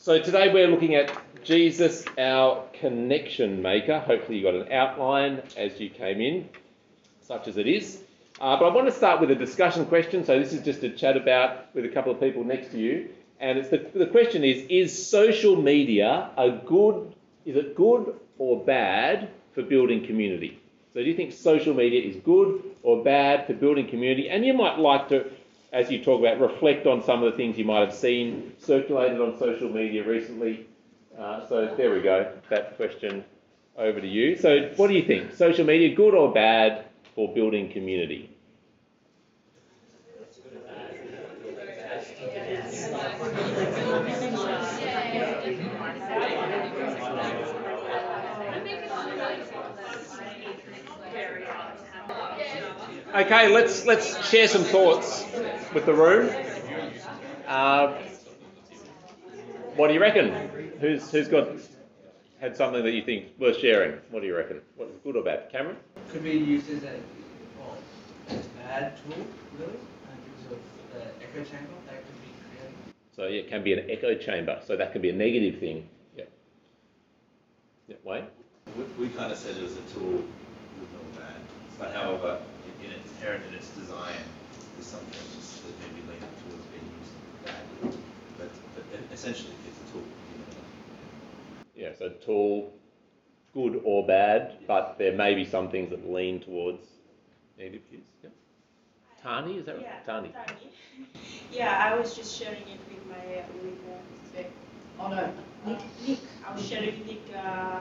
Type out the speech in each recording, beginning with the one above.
So today we're looking at Jesus, our connection maker. Hopefully you got an outline as you came in, such as it is. But I want to start with a discussion question. So this is just a chat about with a couple of people next to you. And it's the question is social media is it good or bad for building community? So do you think social media is good or bad for building community? And you might like to, as you talk about, reflect on some of the things you might have seen circulated on social media recently. So there we go, that question over to you. So what do you think? Social media, good or bad for building community? Okay, let's share some thoughts with the room. What do you reckon? Who's had something that you think worth sharing? What do you reckon? What's good or bad? Cameron? Could be used as a bad tool, really, because of the echo chamber that could be created. So yeah, it can be an echo chamber. So that can be a negative thing. Yeah. Yeah, Wayne? We kind of said it was a tool, good or bad. But however, inherent in its design, there's some things that maybe lean towards being used badly. But essentially, it's a tool. Yeah, so tool, good or bad, but there may be some things that lean towards negative use. Yeah. Tani, is that right? Yeah, Tani. Yeah, I was just sharing it with my Nick. I was sharing with Nick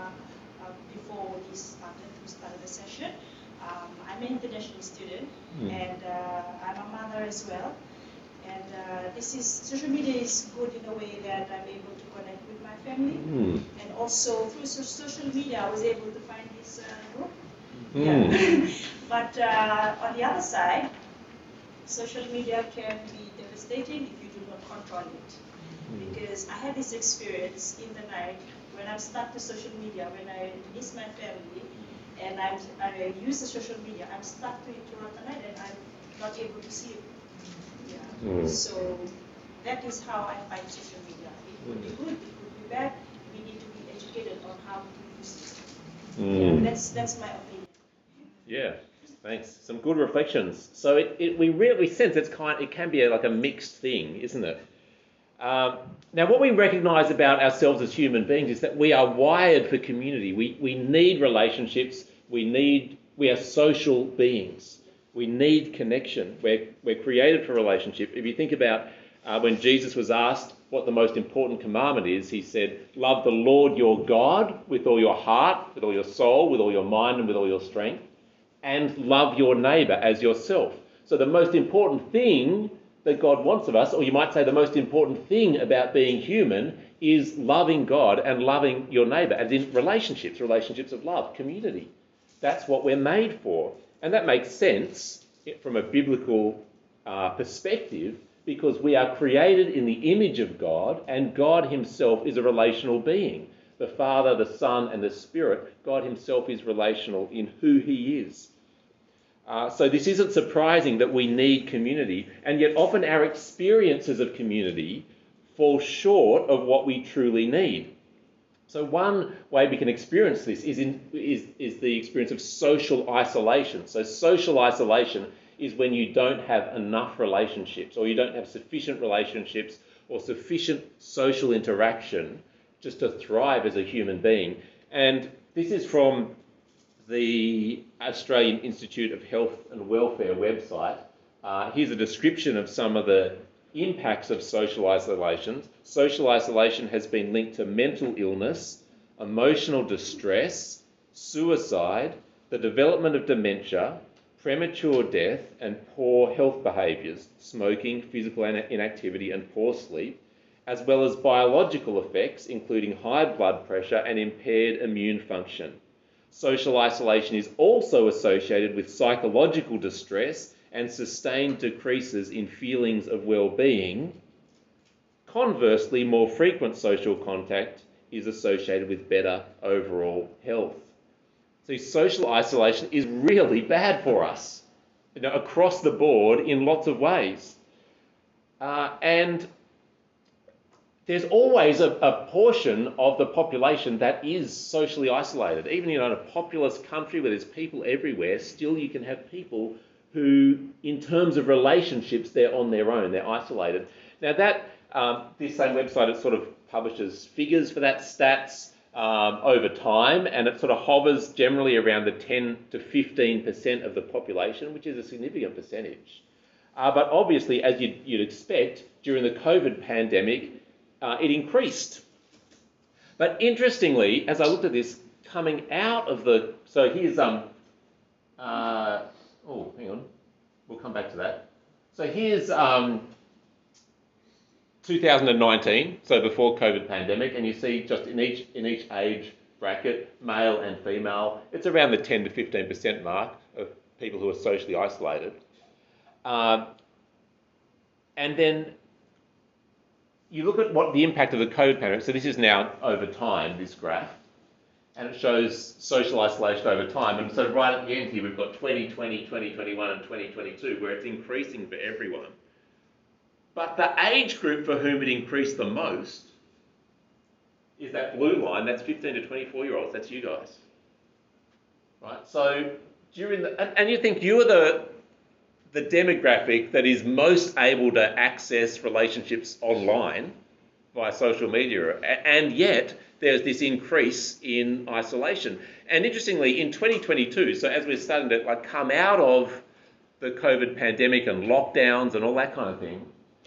before we started the session. I'm an international student, and I'm a mother as well. And social media is good in a way that I'm able to connect with my family, and also through social media I was able to find this group. Yeah. But on the other side, social media can be devastating if you do not control it. Because I had this experience in the night when I'm stuck to social media, when I miss my family, and I use the social media, I'm stuck to it throughout the night and I'm not able to sleep. Yeah. So that is how I find social media. It could be good, it could be bad. We need to be educated on how to use it. Yeah, that's my opinion. Yeah, thanks. Some good reflections. So we really sense it can be like a mixed thing, isn't it? Now, what we recognise about ourselves as human beings is that we are wired for community. We need relationships. We are social beings. We need connection. We're created for relationship. If you think about when Jesus was asked what the most important commandment is, he said, love the Lord your God with all your heart, with all your soul, with all your mind, and with all your strength, and love your neighbour as yourself. So the most important thing that God wants of us, or you might say the most important thing about being human, is loving God and loving your neighbour, as in relationships of love, community. That's what we're made for. And that makes sense from a biblical perspective, because we are created in the image of God, and God himself is a relational being. The Father, the Son, and the Spirit, God himself is relational in who he is. So this isn't surprising that we need community, and yet often our experiences of community fall short of what we truly need. So one way we can experience this is the experience of social isolation. So social isolation is when you don't have enough relationships, or you don't have sufficient relationships or sufficient social interaction just to thrive as a human being. And this is from the Australian Institute of Health and Welfare website. Here's a description of some of the impacts of social isolation. Social isolation has been linked to mental illness, emotional distress, suicide, the development of dementia, premature death, and poor health behaviours, smoking, physical inactivity, and poor sleep, as well as biological effects, including high blood pressure and impaired immune function. Social isolation is also associated with psychological distress and sustained decreases in feelings of well-being. Conversely, more frequent social contact is associated with better overall health. So social isolation is really bad for us, across the board in lots of ways. And there's always a portion of the population that is socially isolated. Even in a populous country where there's people everywhere, still you can have people who, in terms of relationships, they're on their own, they're isolated. Now that, this same website, it sort of publishes figures for that stats over time, and it sort of hovers generally around the 10 to 15% of the population, which is a significant percentage. But obviously, as you'd expect, during the COVID pandemic, it increased. But interestingly, as I looked at this, coming out of the... So here's... hang on. We'll come back to that. So here's 2019, so before COVID pandemic, and you see just in each age bracket, male and female, it's around the 10 to 15% mark of people who are socially isolated. And then you look at what the impact of the COVID pandemic, so this is now over time, this graph, and it shows social isolation over time. And so right at the end here, we've got 2020, 2021 and 2022, where it's increasing for everyone. But the age group for whom it increased the most is that blue line, that's 15 to 24-year-olds, that's you guys. Right, so during and you think you're the demographic that is most able to access relationships online via social media, and yet there's this increase in isolation. And interestingly, in 2022, so as we're starting to come out of the COVID pandemic and lockdowns and all that kind of thing,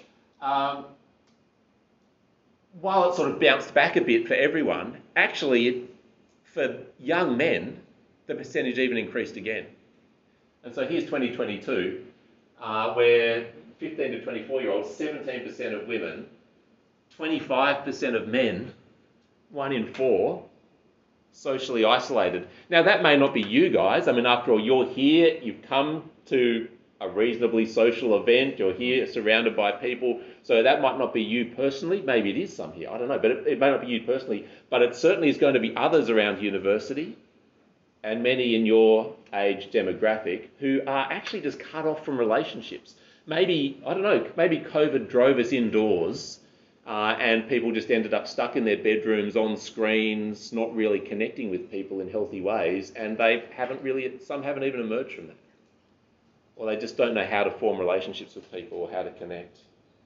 while it sort of bounced back a bit for everyone, actually for young men, the percentage even increased again. And so here's 2022, where 15 to 24-year-olds, 17% of women, 25% of men, 1 in 4, socially isolated. Now that may not be you guys. I mean, after all, you're here, you've come to a reasonably social event, you're here surrounded by people, so that might not be you personally. Maybe it is some here, I don't know, but it may not be you personally, but it certainly is going to be others around university and many in your age demographic who are actually just cut off from relationships. Maybe, I don't know, maybe COVID drove us indoors and people just ended up stuck in their bedrooms on screens, not really connecting with people in healthy ways, and some haven't even emerged from that. Or they just don't know how to form relationships with people or how to connect.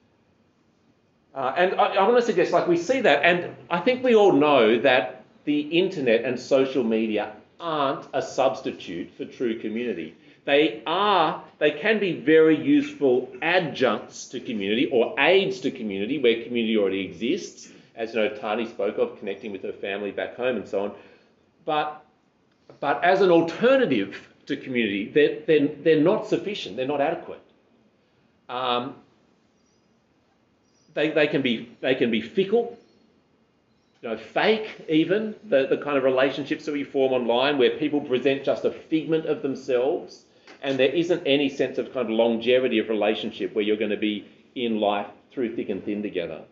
And I want to suggest, we see that, and I think we all know that the internet and social media aren't a substitute for true community. They can be very useful adjuncts to community or aids to community where community already exists, as Tani spoke of, connecting with her family back home and so on. But as an alternative to community, they're not sufficient, they're not adequate. They can be fickle, fake even, the kind of relationships that we form online where people present just a figment of themselves and there isn't any sense of kind of longevity of relationship where you're going to be in life through thick and thin together.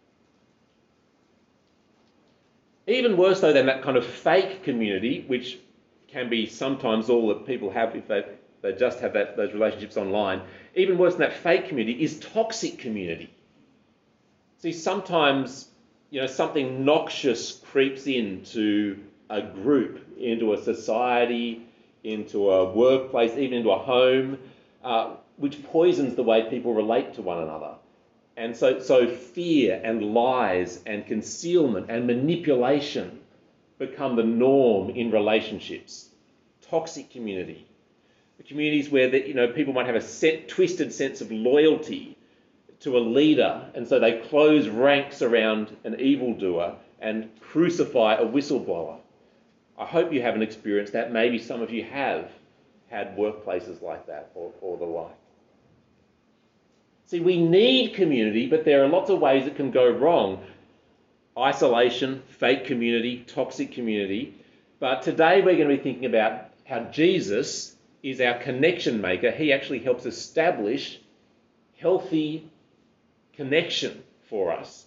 Even worse though than that kind of fake community, which can be sometimes all that people have if they just have those relationships online, even worse than that fake community is toxic community. See, sometimes something noxious creeps into a group, into a society, into a workplace, even into a home, which poisons the way people relate to one another. And so fear and lies and concealment and manipulation become the norm in relationships. Toxic community. The communities where people might have a twisted sense of loyalty to a leader, and so they close ranks around an evildoer and crucify a whistleblower. I hope you haven't experienced that. Maybe some of you have had workplaces like that or the like. See, we need community, but there are lots of ways it can go wrong. Isolation, fake community, toxic community. But today we're going to be thinking about how Jesus is our connection maker. He actually helps establish healthy connection for us.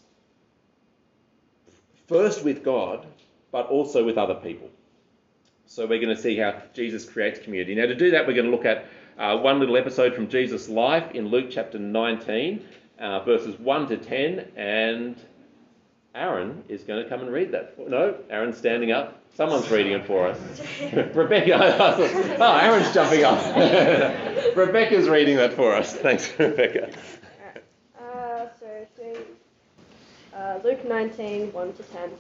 First with God, but also with other people. So we're going to see how Jesus creates community. Now to do that, we're going to look at one little episode from Jesus' life in Luke chapter 19, verses 1 to 10, and Aaron is going to come and read that. No, Aaron's standing up. Someone's reading it for us. Rebecca. Oh, Aaron's jumping up. Rebecca's reading that for us. Thanks, Rebecca. Luke 19, 1 to 10.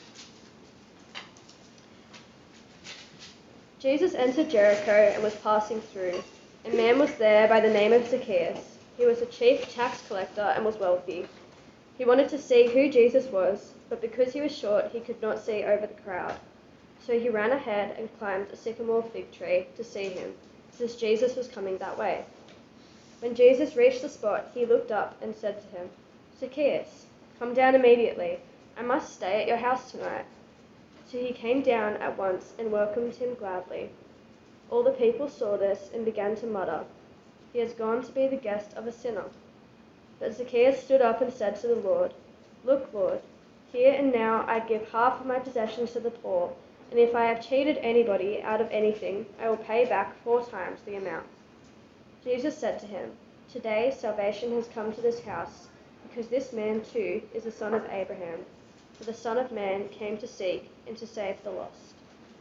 Jesus entered Jericho and was passing through. A man was there by the name of Zacchaeus. He was a chief tax collector and was wealthy. He wanted to see who Jesus was, but because he was short, he could not see over the crowd. So he ran ahead and climbed a sycamore fig tree to see him, since Jesus was coming that way. When Jesus reached the spot, he looked up and said to him, "Zacchaeus, come down immediately. I must stay at your house tonight." So he came down at once and welcomed him gladly. All the people saw this and began to mutter, "He has gone to be the guest of a sinner." But Zacchaeus stood up and said to the Lord, "Look, Lord, here and now I give half of my possessions to the poor, and if I have cheated anybody out of anything, I will pay back 4 times the amount." Jesus said to him, "Today salvation has come to this house, because this man too is the son of Abraham. For the Son of Man came to seek and to save the lost."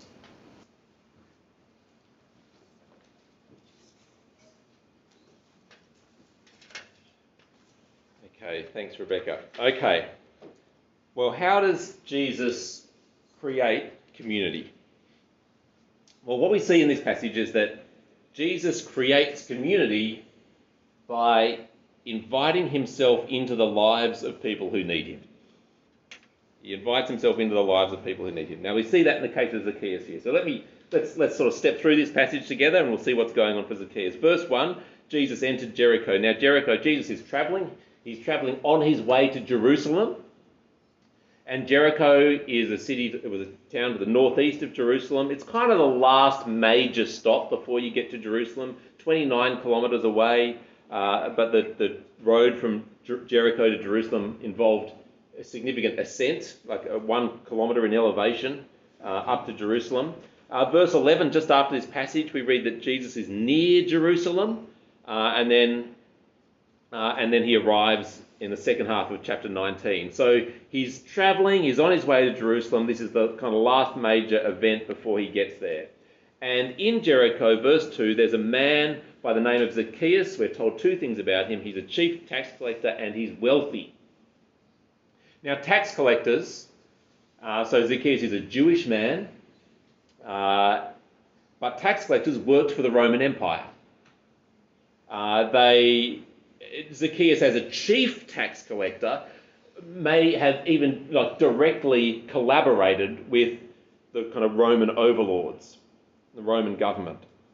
Okay, thanks, Rebecca. Okay, well, how does Jesus create community? Well, what we see in this passage is that Jesus creates community by inviting himself into the lives of people who need him. He invites himself into the lives of people who need him. Now, we see that in the case of Zacchaeus here. So let's sort of step through this passage together and we'll see what's going on for Zacchaeus. Verse 1, Jesus entered Jericho. Now, Jericho, Jesus is travelling. He's travelling on his way to Jerusalem. And Jericho is it was a town to the northeast of Jerusalem. It's kind of the last major stop before you get to Jerusalem, 29 kilometres away. But the road from Jericho to Jerusalem involved a significant ascent, like 1 kilometre in elevation, up to Jerusalem. Verse 11, just after this passage, we read that Jesus is near Jerusalem, and then he arrives in the second half of chapter 19. So he's travelling, he's on his way to Jerusalem. This is the kind of last major event before he gets there. And in Jericho, verse 2, there's a man by the name of Zacchaeus. We're told 2 things about him. He's a chief tax collector and he's wealthy. Now, tax collectors, so Zacchaeus is a Jewish man, but tax collectors worked for the Roman Empire. Zacchaeus, as a chief tax collector, may have even directly collaborated with the kind of Roman overlords, the Roman government.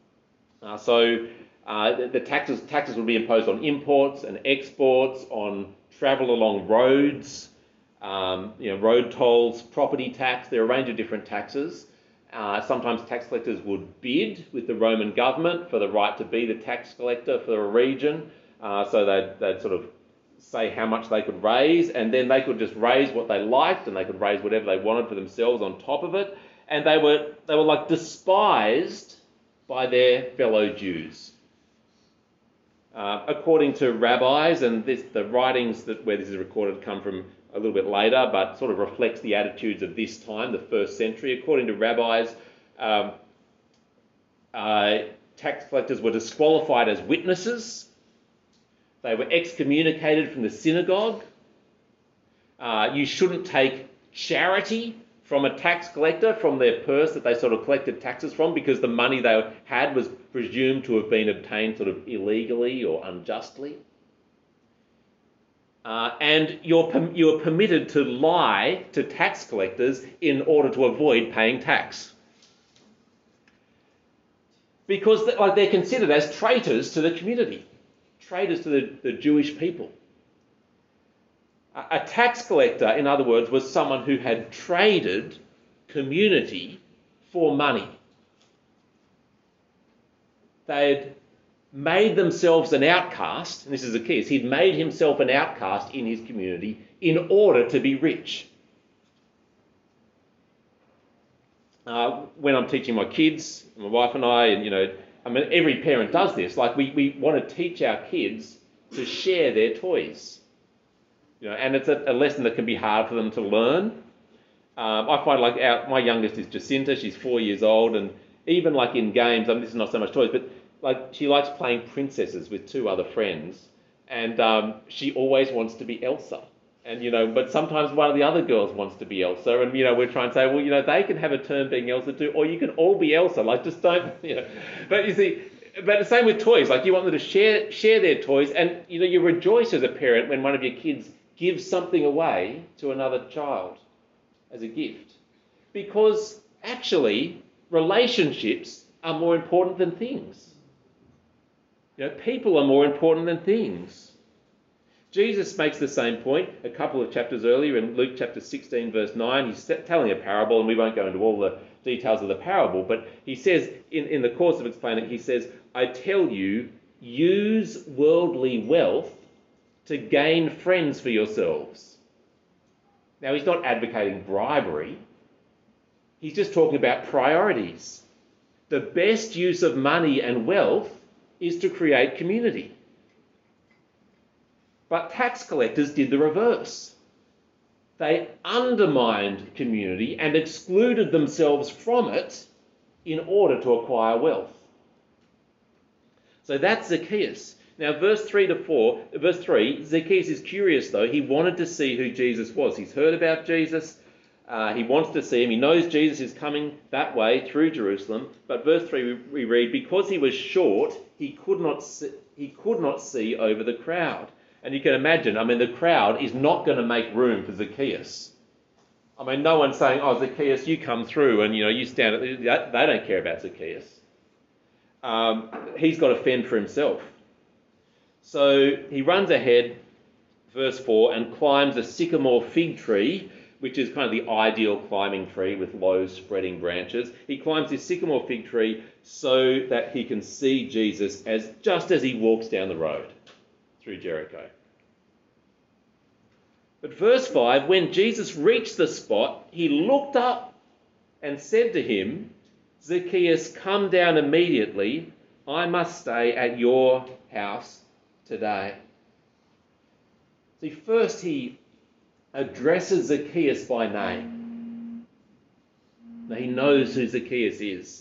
The taxes would be imposed on imports and exports, on travel along roads, road tolls, property tax. There are a range of different taxes. Sometimes tax collectors would bid with the Roman government for the right to be the tax collector for a region. So they'd sort of say how much they could raise, and then they could just raise what they liked, and they could raise whatever they wanted for themselves on top of it. And they were like despised by their fellow Jews. According to rabbis, and the writings where this is recorded come from a little bit later, but sort of reflects the attitudes of this time, the 1st century. According to rabbis, tax collectors were disqualified as witnesses. They were excommunicated from the synagogue. You shouldn't take charity from a tax collector, from their purse that they sort of collected taxes from, because the money they had was presumed to have been obtained sort of illegally or unjustly. And you're permitted to lie to tax collectors in order to avoid paying tax. Because they're considered as traitors to the community, traitors to the Jewish people. A tax collector, in other words, was someone who had traded community for money. They'd made themselves an outcast, and this is the key, he'd made himself an outcast in his community in order to be rich. When I'm teaching my kids, my wife and I, and every parent does this, we want to teach our kids to share their toys. And it's a lesson that can be hard for them to learn. I find like my youngest is Jacinta. She's 4 years old, and even like in games, this is not so much toys, but like she likes playing princesses with two other friends, and she always wants to be Elsa. And but sometimes one of the other girls wants to be Elsa, and we're trying to say, well, they can have a turn being Elsa too, or you can all be Elsa. Like just don't, But you see, but the same with toys. Like you want them to share their toys, and you rejoice as a parent when one of your kids gives something away to another child as a gift, because actually relationships are more important than things. People are more important than things. Jesus makes the same point a couple of chapters earlier in Luke chapter 16 verse 9. He's telling a parable, and we won't go into all the details of the parable, but he says in the course of explaining it, he says, I tell you, use worldly wealth to gain friends for yourselves. Now, he's not advocating bribery. He's just talking about priorities. The best use of money and wealth is to create community. But tax collectors did the reverse. They undermined community and excluded themselves from it in order to acquire wealth. So that's Zacchaeus. Now, verse 3, Zacchaeus is curious though. He wanted to see who Jesus was. He's heard about Jesus. He wants to see him. He knows Jesus is coming that way through Jerusalem. But verse 3 we read, because he was short, he could not see over the crowd. And you can imagine, the crowd is not going to make room for Zacchaeus. No one's saying, oh, Zacchaeus, you come through and, you stand at... They don't care about Zacchaeus. He's got to fend for himself. So he runs ahead, verse 4, and climbs a sycamore fig tree, which is kind of the ideal climbing tree with low spreading branches. He climbs this sycamore fig tree so that he can see Jesus just as he walks down the road through Jericho. But verse 5, when Jesus reached the spot, he looked up and said to him, Zacchaeus, come down immediately. I must stay at your house today. See, first he addresses Zacchaeus by name. Now he knows who Zacchaeus is.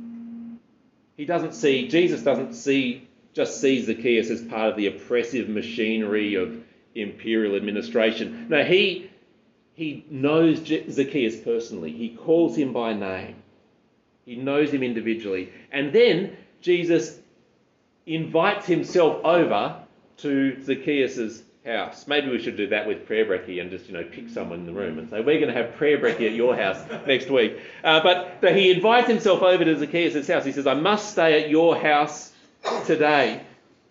Jesus doesn't just see Zacchaeus as part of the oppressive machinery of imperial administration. No, he knows Zacchaeus personally. He calls him by name. He knows him individually. And then Jesus invites himself over to Zacchaeus' house. Maybe we should do that with prayer brekkie and just, pick someone in the room and say, we're going to have prayer brekkie at your house next week. But he invites himself over to Zacchaeus' house. He says, I must stay at your house today.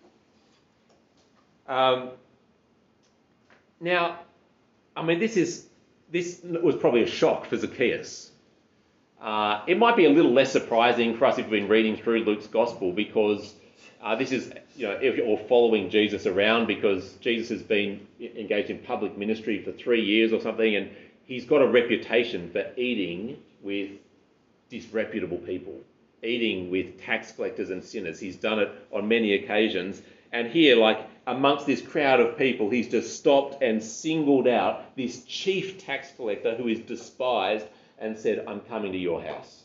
Now, this was probably a shock for Zacchaeus. It might be a little less surprising for us if we've been reading through Luke's Gospel, because this is, if you're following Jesus around, because Jesus has been engaged in public ministry for 3 years or something, and he's got a reputation for eating with disreputable people, eating with tax collectors and sinners. He's done it on many occasions. And here, amongst this crowd of people, he's just stopped and singled out this chief tax collector who is despised and said, I'm coming to your house.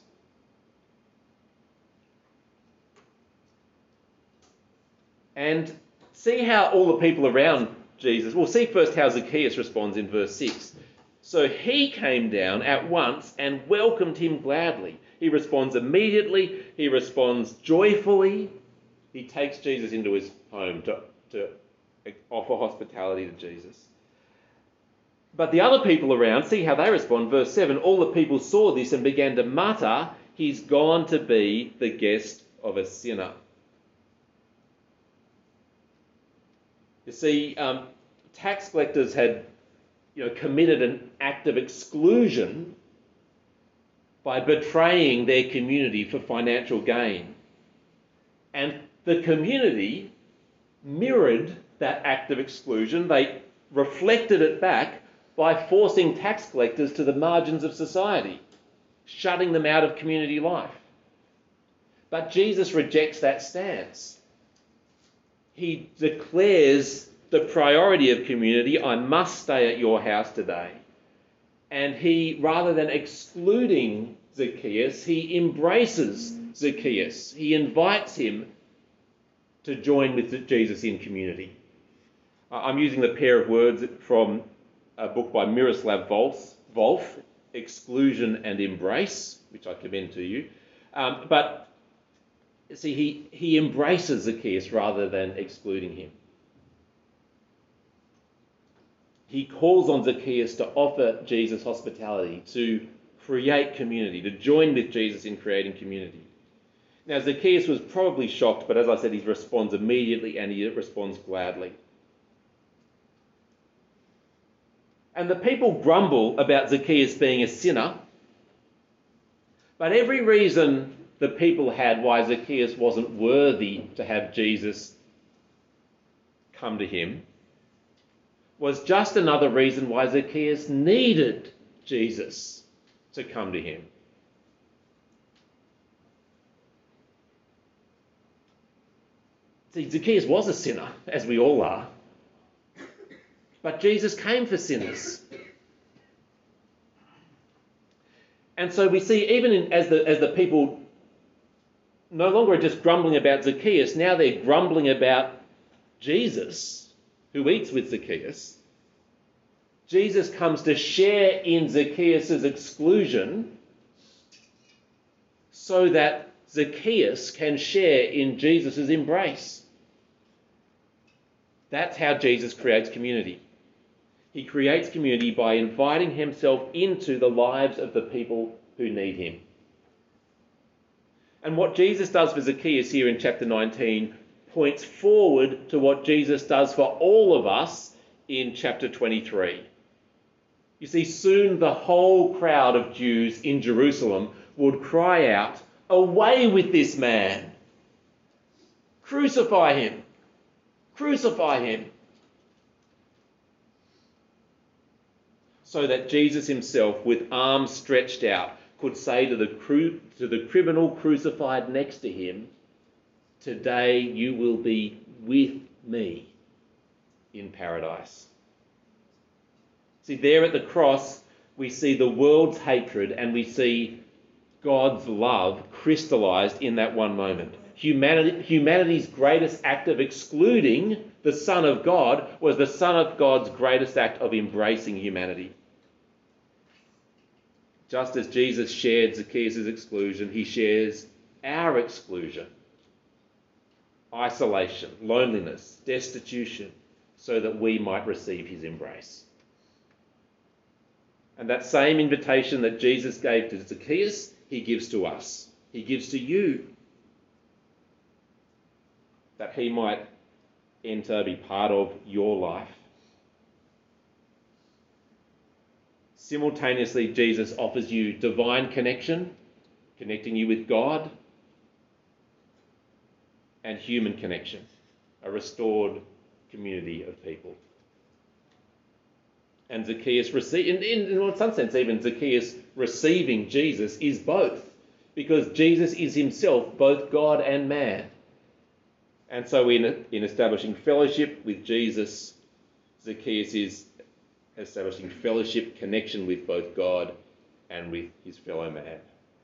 And see how all the people around Jesus... Well, see first how Zacchaeus responds in verse 6. So he came down at once and welcomed him gladly. He responds immediately. He responds joyfully. He takes Jesus into his home to offer hospitality to Jesus. But the other people around, see how they respond. Verse 7, all the people saw this and began to mutter, he's gone to be the guest of a sinner. You see, tax collectors had committed an act of exclusion by betraying their community for financial gain. And the community mirrored that act of exclusion. They reflected it back by forcing tax collectors to the margins of society, shutting them out of community life. But Jesus rejects that stance. He declares the priority of community. I must stay at your house today. And he, rather than excluding Zacchaeus, he embraces Zacchaeus. He invites him to join with Jesus in community. I'm using the pair of words from a book by Miroslav Volf, Exclusion and Embrace, which I commend to you. But see, he embraces Zacchaeus rather than excluding him. He calls on Zacchaeus to offer Jesus hospitality, to create community, to join with Jesus in creating community. Now, Zacchaeus was probably shocked, but as I said, he responds immediately and he responds gladly. And the people grumble about Zacchaeus being a sinner, but every reason the people had why Zacchaeus wasn't worthy to have Jesus come to him was just another reason why Zacchaeus needed Jesus to come to him. See, Zacchaeus was a sinner, as we all are. But Jesus came for sinners. And so we see, even as the people no longer are just grumbling about Zacchaeus, now they're grumbling about Jesus, who eats with Zacchaeus. Jesus comes to share in Zacchaeus' exclusion so that Zacchaeus can share in Jesus' embrace. That's how Jesus creates community. He creates community by inviting himself into the lives of the people who need him. And what Jesus does for Zacchaeus here in chapter 19 points forward to what Jesus does for all of us in chapter 23. You see, soon the whole crowd of Jews in Jerusalem would cry out, "Away with this man! Crucify him! Crucify him!" So that Jesus himself, with arms stretched out, could say to the criminal crucified next to him, "Today you will be with me in paradise." See, there at the cross, we see the world's hatred and we see God's love crystallized in that one moment. Humanity's greatest act of excluding the Son of God was the Son of God's greatest act of embracing humanity. Just as Jesus shared Zacchaeus' exclusion, he shares our exclusion, isolation, loneliness, destitution, so that we might receive his embrace. And that same invitation that Jesus gave to Zacchaeus, he gives to us. He gives to you, that he might enter, be part of your life. Simultaneously, Jesus offers you divine connection, connecting you with God, and human connection, a restored community of people. And Zacchaeus in some sense, even Zacchaeus receiving Jesus is both, because Jesus is himself both God and man. And so in establishing fellowship with Jesus, Zacchaeus is establishing fellowship, connection with both God and with his fellow man.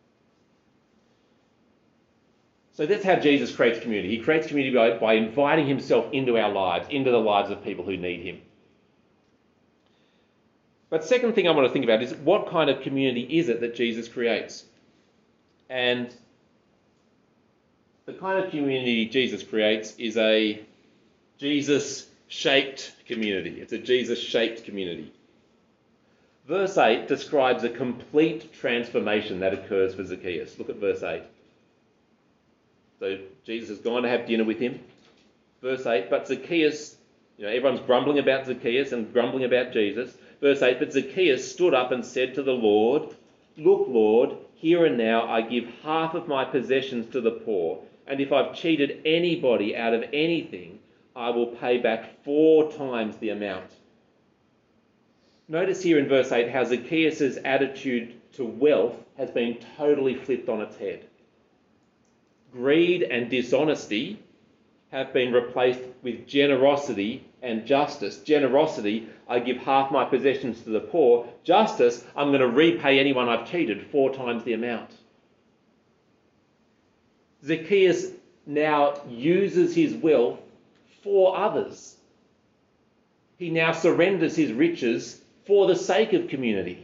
So that's how Jesus creates community. He creates community by inviting himself into our lives, into the lives of people who need him. But second thing I want to think about is, what kind of community is it that Jesus creates? And the kind of community Jesus creates is a Jesus-shaped community. It's a Jesus-shaped community. Verse 8 describes a complete transformation that occurs for Zacchaeus. Look at verse 8. So Jesus has gone to have dinner with him. Verse 8, but Zacchaeus, everyone's grumbling about Zacchaeus and grumbling about Jesus. Verse 8, but Zacchaeus stood up and said to the Lord, "Look, Lord, here and now I give half of my possessions to the poor, and if I've cheated anybody out of anything, I will pay back 4 times the amount." Notice here in verse 8 how Zacchaeus' attitude to wealth has been totally flipped on its head. Greed and dishonesty have been replaced with generosity and justice. Generosity, I give half my possessions to the poor. Justice, I'm going to repay anyone I've cheated 4 times the amount. Zacchaeus now uses his wealth for others. He now surrenders his riches for the sake of community.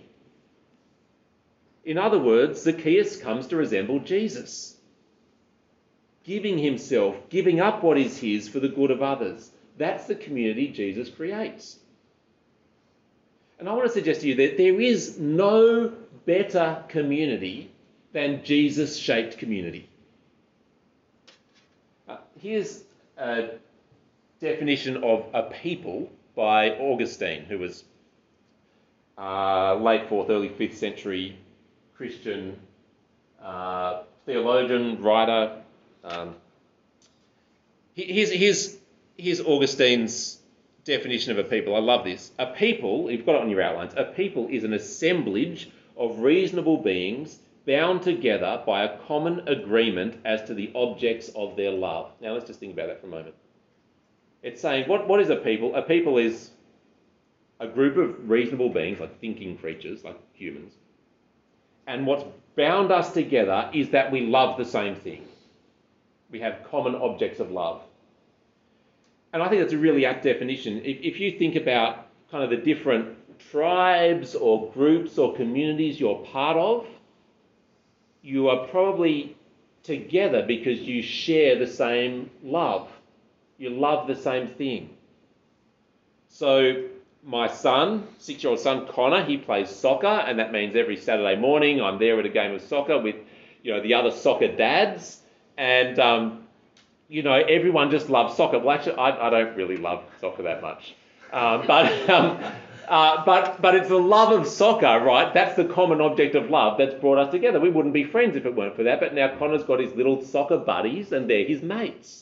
In other words, Zacchaeus comes to resemble Jesus, giving himself, giving up what is his for the good of others. That's the community Jesus creates. And I want to suggest to you that there is no better community than Jesus-shaped community. Here's a definition of a people by Augustine, who was late 4th, early 5th century Christian theologian, writer. Here's Augustine's definition of a people. I love this. A people, you've got it on your outlines, a people is an assemblage of reasonable beings bound together by a common agreement as to the objects of their love. Now let's just think about that for a moment. It's saying, what is a people? A people is a group of reasonable beings, like thinking creatures, like humans. And what's bound us together is that we love the same thing. We have common objects of love. And I think that's a really apt definition. If you think about kind of the different tribes or groups or communities you're part of, you are probably together because you share the same love. You love the same thing. So my son, 6-year-old son Connor, he plays soccer, and that means every Saturday morning I'm there at a game of soccer with, the other soccer dads, and everyone just loves soccer. Well, actually, I don't really love soccer that much, but it's the love of soccer, right? That's the common object of love that's brought us together. We wouldn't be friends if it weren't for that. But now Connor's got his little soccer buddies, and they're his mates.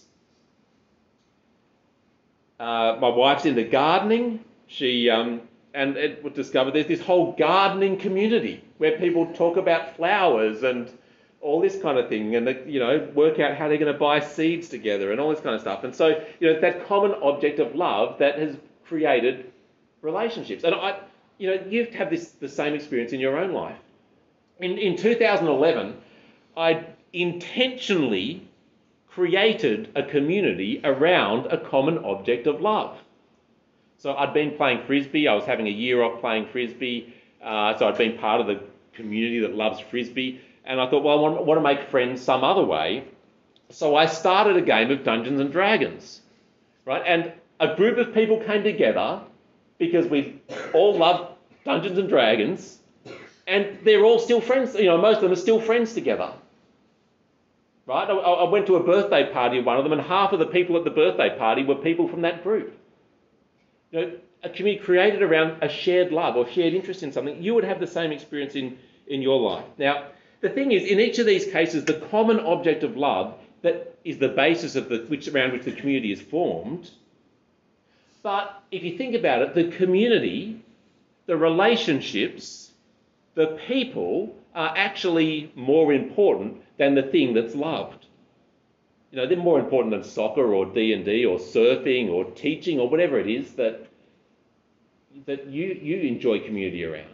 My wife's into gardening. She and it was discovered there's this whole gardening community where people talk about flowers and all this kind of thing, and work out how they're going to buy seeds together and all this kind of stuff. And so that common object of love that has created relationships. And you have the same experience in your own life. In 2011, I intentionally created a community around a common object of love. So I'd been playing frisbee. I was having a year off playing frisbee. So I'd been part of the community that loves frisbee. And I thought, well, I want to make friends some other way. So I started a game of Dungeons and Dragons, right? And a group of people came together because we all love Dungeons and Dragons, and they're all still friends. Most of them are still friends together, right? I went to a birthday party of one of them, and half of the people at the birthday party were people from that group. A community created around a shared love or shared interest in something. You would have the same experience in your life. Now, the thing is, in each of these cases, the common object of love that is the basis of around which the community is formed. But if you think about it, the community, the relationships, the people are actually more important than the thing that's loved. They're more important than soccer or D&D or surfing or teaching or whatever it is that you enjoy community around.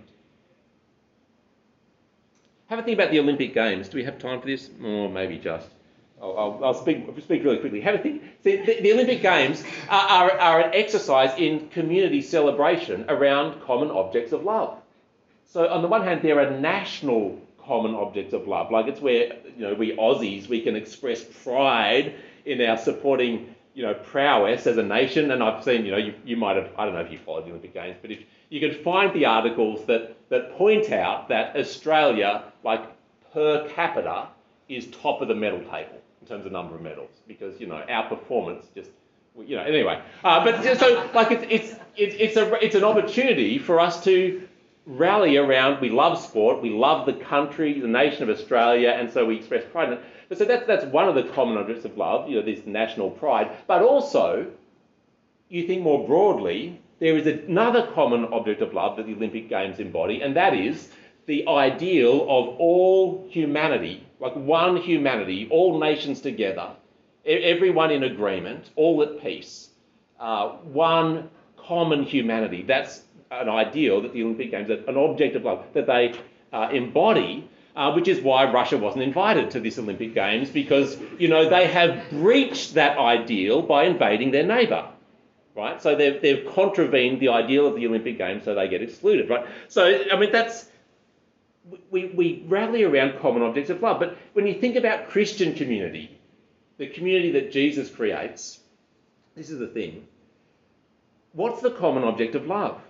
Have a think about the Olympic Games. Do we have time for this? Or maybe just. I'll speak really quickly. Have a think. See, the Olympic Games are an exercise in community celebration around common objects of love. So on the one hand, they're a national common object of love. Like it's where, we Aussies, we can express pride in our supporting, prowess as a nation. And I've seen, you might have, I don't know if you followed the Olympic Games, but if you can find the articles that point out that Australia, like per capita, is top of the medal table in terms of number of medals, because our performance just anyway. But so like it's an opportunity for us to rally around. We love sport, we love the country, the nation of Australia, and so we express pride in it. So that's one of the common objects of love, this national pride. But also, you think more broadly, there is another common object of love that the Olympic Games embody, and that is the ideal of all humanity, like one humanity, all nations together, everyone in agreement, all at peace, one common humanity. That's an ideal that the Olympic Games, an object of love that they embody, which is why Russia wasn't invited to this Olympic Games, because, they have breached that ideal by invading their neighbour, right? So they've contravened the ideal of the Olympic Games, so they get excluded, right? So, we rally around common objects of love, but when you think about Christian community, the community that Jesus creates, this is the thing. What's the common object of love?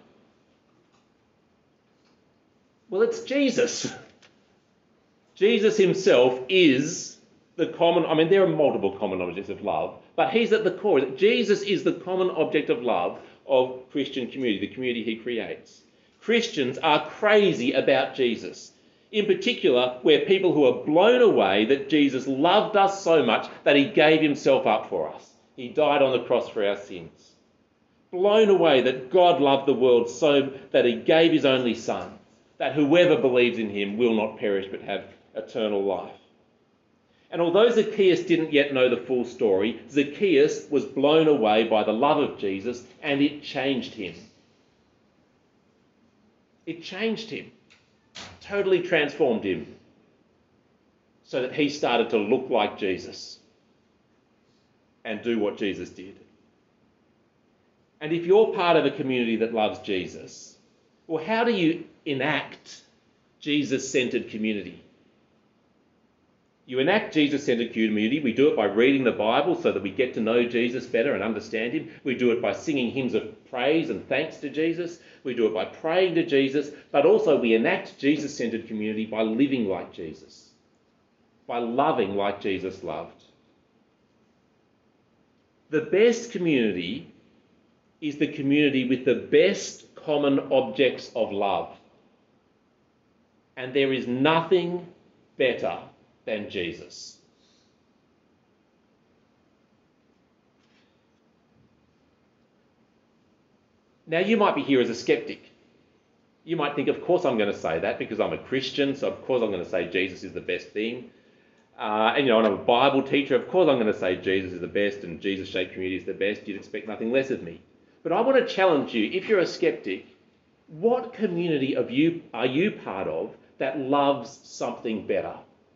Well, it's Jesus. Jesus himself is the common, there are multiple common objects of love, but he's at the core. Jesus is the common object of love of Christian community, the community he creates. Christians are crazy about Jesus. In particular, we're people who are blown away that Jesus loved us so much that he gave himself up for us. He died on the cross for our sins. Blown away that God loved the world so that he gave his only Son, that whoever believes in him will not perish but have eternal life. And although Zacchaeus didn't yet know the full story, Zacchaeus was blown away by the love of Jesus, and it changed him. It changed him, totally transformed him, so that he started to look like Jesus and do what Jesus did. And if you're part of a community that loves Jesus, well, how do you enact Jesus-centred community? You enact Jesus-centred community. We do it by reading the Bible so that we get to know Jesus better and understand him. We do it by singing hymns of praise and thanks to Jesus. We do it by praying to Jesus. But also we enact Jesus-centred community by living like Jesus, by loving like Jesus loved. The best community is the community with the best common objects of love. And there is nothing better than Jesus. Now, you might be here as a skeptic. You might think, of course I'm going to say that because I'm a Christian, so of course I'm going to say Jesus is the best thing. And I'm a Bible teacher, of course I'm going to say Jesus is the best and Jesus-shaped community is the best. You'd expect nothing less of me. But I want to challenge you, if you're a skeptic, what community are you part of that loves something better?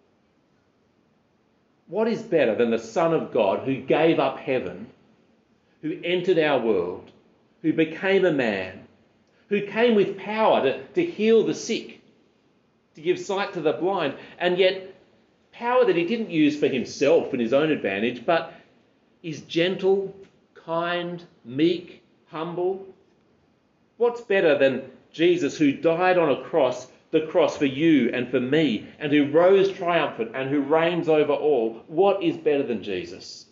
What is better than the Son of God who gave up heaven, who entered our world, who became a man, who came with power to heal the sick, to give sight to the blind, and yet power that he didn't use for himself and his own advantage, but is gentle, kind, meek, humble? What's better than Jesus who died on the cross for you and for me, and who rose triumphant and who reigns over all? What is better than Jesus?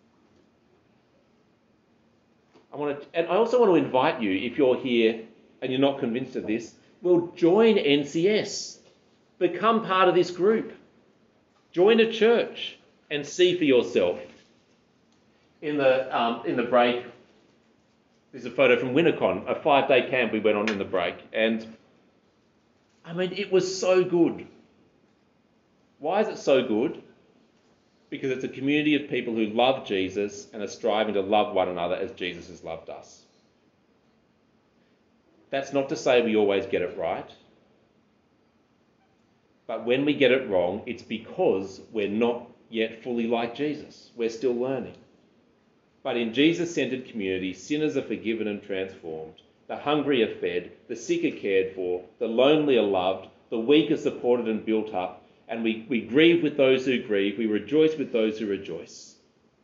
And I also want to invite you, if you're here and you're not convinced of this, well, join NCS. Become part of this group. Join a church and see for yourself. In the break, this is a photo from Winnicon, a 5-day camp we went on in the break, and it was so good. Why is it so good? Because it's a community of people who love Jesus and are striving to love one another as Jesus has loved us. That's not to say we always get it right. But when we get it wrong, it's because we're not yet fully like Jesus. We're still learning. But in Jesus-centred community, sinners are forgiven and transformed. The hungry are fed, the sick are cared for, the lonely are loved, the weak are supported and built up, and we grieve with those who grieve, we rejoice with those who rejoice.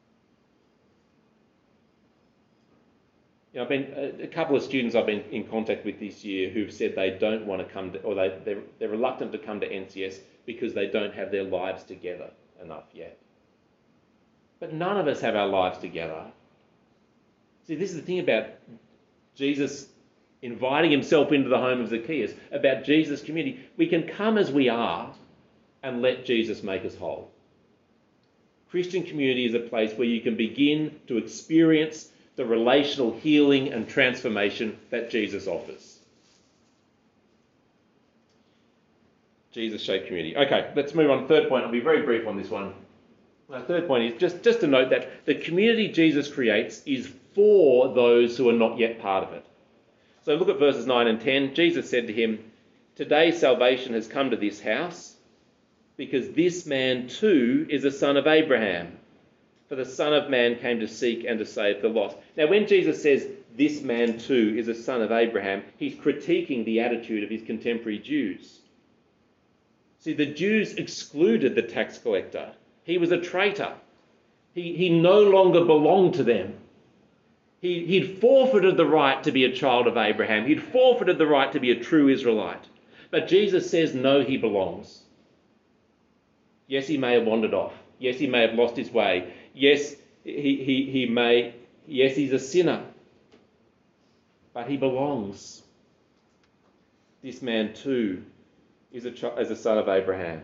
I've been a couple of students I've been in contact with this year who've said they don't want to come to, or they're reluctant to come to NCS because they don't have their lives together enough yet. But none of us have our lives together. See, this is the thing about Jesus inviting himself into the home of Zacchaeus, about Jesus' community. We can come as we are and let Jesus make us whole. Christian community is a place where you can begin to experience the relational healing and transformation that Jesus offers. Jesus-shaped community. Okay, let's move on. Third point. I'll be very brief on this one. My third point is just to note that the community Jesus creates is for those who are not yet part of it. So look at verses 9 and 10. Jesus said to him, "Today salvation has come to this house, because this man too is a son of Abraham. For the Son of Man came to seek and to save the lost." Now, when Jesus says this man too is a son of Abraham, he's critiquing the attitude of his contemporary Jews. See, the Jews excluded the tax collector. He was a traitor. He no longer belonged to them. He'd forfeited the right to be a child of Abraham. He'd forfeited the right to be a true Israelite. But Jesus says, no, he belongs. Yes, he may have wandered off. Yes, he may have lost his way. Yes, yes, he's a sinner. But he belongs. This man too is a son of Abraham.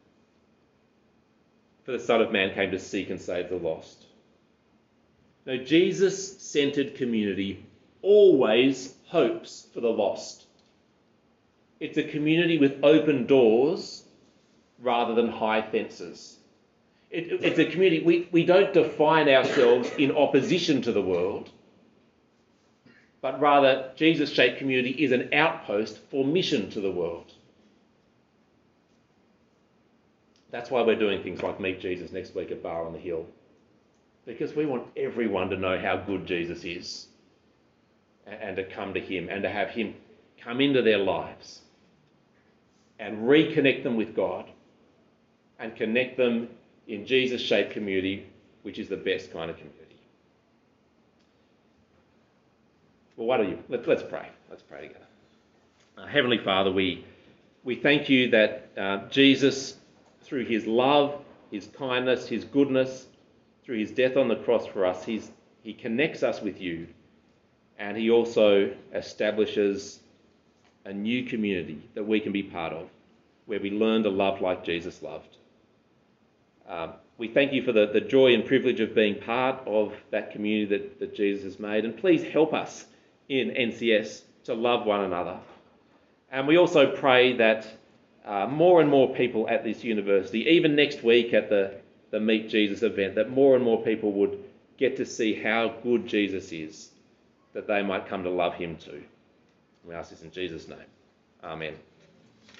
For the Son of Man came to seek and save the lost. Now, Jesus-centered community always hopes for the lost. It's a community with open doors rather than high fences. It's a community, we don't define ourselves in opposition to the world, but rather Jesus-shaped community is an outpost for mission to the world. That's why we're doing things like Meet Jesus next week at Bar on the Hill. Because we want everyone to know how good Jesus is and to come to him and to have him come into their lives and reconnect them with God and connect them in Jesus-shaped community, which is the best kind of community. Well, why don't you? Let's pray. Let's pray together. Heavenly Father, we thank you that Jesus, through his love, his kindness, his goodness, through his death on the cross for us, he connects us with you, and he also establishes a new community that we can be part of, where we learn to love like Jesus loved. We thank you for the joy and privilege of being part of that community that Jesus has made, and please help us in NCS to love one another. And we also pray that more and more people at this university, even next week at the Meet Jesus event, that more and more people would get to see how good Jesus is, that they might come to love him too. We ask this in Jesus' name. Amen.